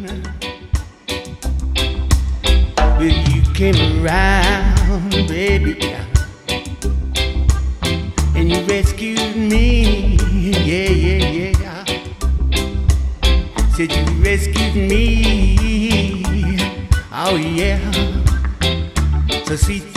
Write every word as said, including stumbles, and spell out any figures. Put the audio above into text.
Well, you came around, baby, and you rescued me. Yeah, yeah, yeah. Said you rescued me. Oh, yeah. So sweet.